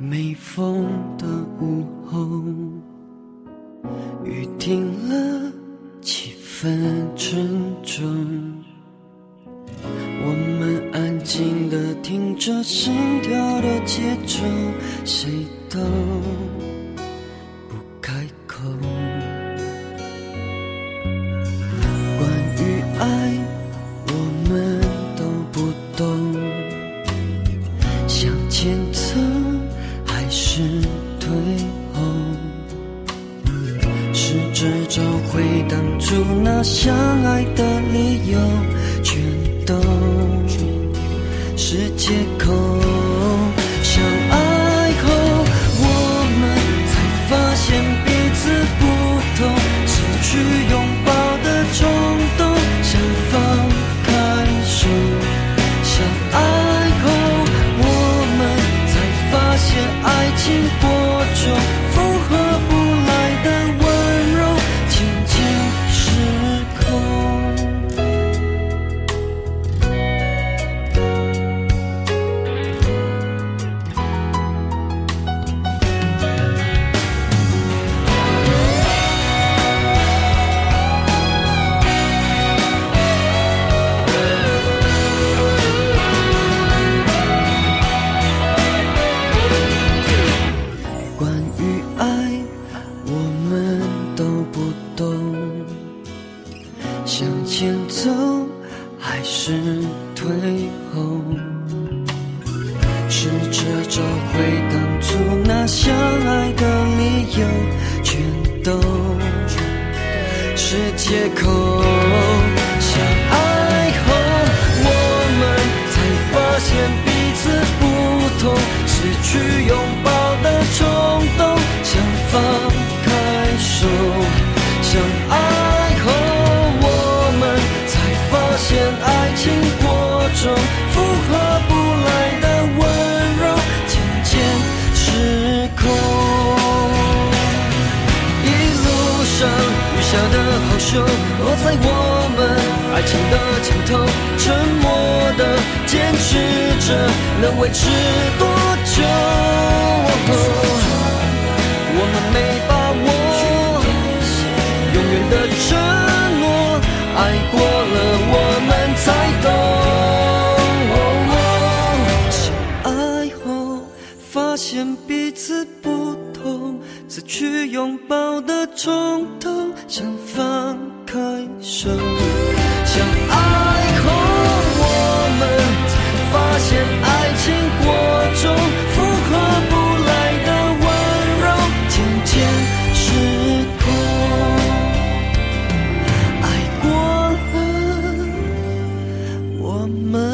没风的午后，雨停了，气氛沉重，我们安静地听着心跳的节奏，谁都不开口。关于爱我们都不懂，向前走还是退后，试着找回当初那相爱的理由，全都是借口。相爱后我们才发现彼此不同，失去拥抱的冲动，想放开手。相爱后我们才发现爱情播种，负荷不来的温柔渐渐失控。关于爱我们都不懂，向前走还是退后，试着找回当初那相爱的理由，全都是借口。相爱后我们才发现彼此不同，失去拥抱的冲动，想放开手。相爱后我们才发现爱情播种，负荷不来的温柔渐渐失控。一路上雨下的好凶，落在我们爱情的墙头，沉默的坚持着，能维持多久？我们没把握，永远的承诺，爱过了我们才懂。相爱后发现彼此不同，失去拥抱的冲动，想放开手。相爱后我们才发现爱情播种，负荷不来的温柔渐渐失控。爱过了我们